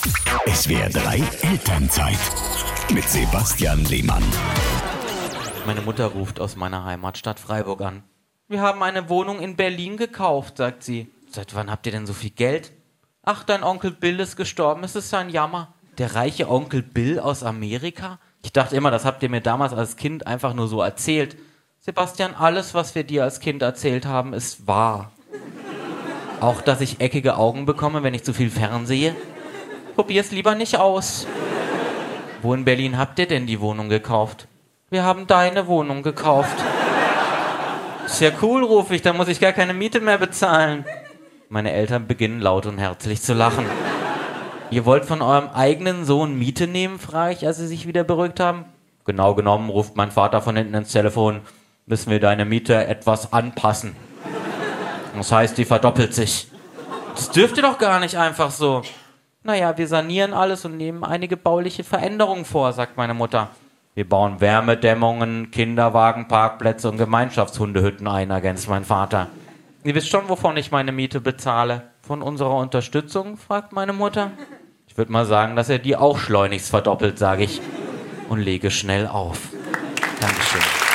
SWR 3 Elternzeit mit Sebastian Lehmann. Meine Mutter ruft aus meiner Heimatstadt Freiburg an. Wir haben eine Wohnung in Berlin gekauft, sagt sie. Seit wann habt ihr denn so viel Geld? Ach, dein Onkel Bill ist gestorben, es ist ein Jammer. Der reiche Onkel Bill aus Amerika? Ich dachte immer, das habt ihr mir damals als Kind einfach nur so erzählt. Sebastian, alles, was wir dir als Kind erzählt haben, ist wahr. Auch, dass ich eckige Augen bekomme, wenn ich zu viel fernsehe? Probier's lieber nicht aus. Wo in Berlin habt ihr denn die Wohnung gekauft? Wir haben deine Wohnung gekauft. Ist ja cool, rufe ich, dann muss ich gar keine Miete mehr bezahlen. Meine Eltern beginnen laut und herzlich zu lachen. Ihr wollt von eurem eigenen Sohn Miete nehmen, frage ich, als sie sich wieder beruhigt haben. Genau genommen, ruft mein Vater von hinten ins Telefon, müssen wir deine Miete etwas anpassen. Das heißt, die verdoppelt sich. Das dürft ihr doch gar nicht einfach so. Naja, wir sanieren alles und nehmen einige bauliche Veränderungen vor, sagt meine Mutter. Wir bauen Wärmedämmungen, Kinderwagenparkplätze und Gemeinschaftshundehütten ein, ergänzt mein Vater. Ihr wisst schon, wovon ich meine Miete bezahle. Von unserer Unterstützung, fragt meine Mutter. Ich würde mal sagen, dass er die auch schleunigst verdoppelt, sage ich. Und lege schnell auf. Dankeschön.